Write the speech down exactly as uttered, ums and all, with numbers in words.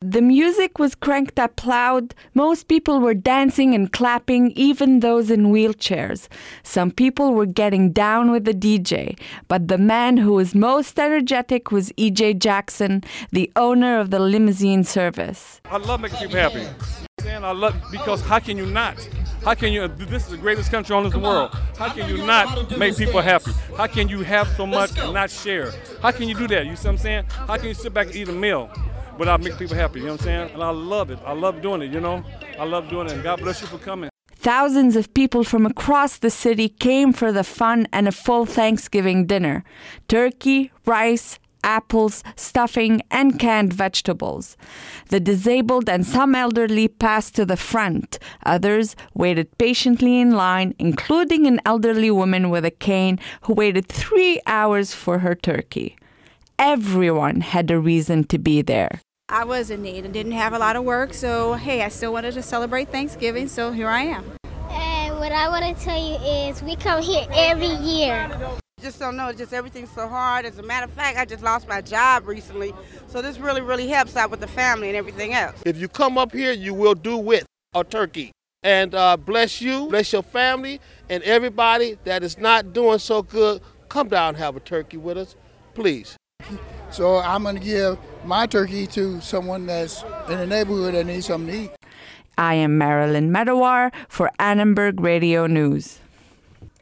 The music was cranked up loud. Most people were dancing and clapping, even those in wheelchairs. Some people were getting down with the D J, but the man who was most energetic was E J Jackson, the owner of the limousine service. I love making people happy. I love because how can you not? How can you? This is the greatest country on this world. How can you not make people happy? How can you have so much and not share? How can you do that? You see what I'm saying? How can you sit back and eat a meal without making people happy? You know what I'm saying? And I love it. I love doing it, you know? I love doing it, and God bless you for coming. Thousands of people from across the city came for the fun and a full Thanksgiving dinner. Turkey, rice, apples, stuffing, and canned vegetables. The disabled and some elderly passed to the front. Others waited patiently in line, including an elderly woman with a cane who waited three hours for her turkey. Everyone had a reason to be there. I was in need and didn't have a lot of work, so hey, I still wanted to celebrate Thanksgiving, so here I am. And what I want to tell you is we come here every year. Just don't know, just everything's so hard. As a matter of fact, I just lost my job recently, so this really, really helps out with the family and everything else. If you come up here, you will do with a turkey. And uh, bless you, bless your family, and everybody that is not doing so good, come down and have a turkey with us, please. So I'm going to give my turkey to someone that's in the neighborhood that needs something to eat. I am Marilyn Medawar for Annenberg Radio News.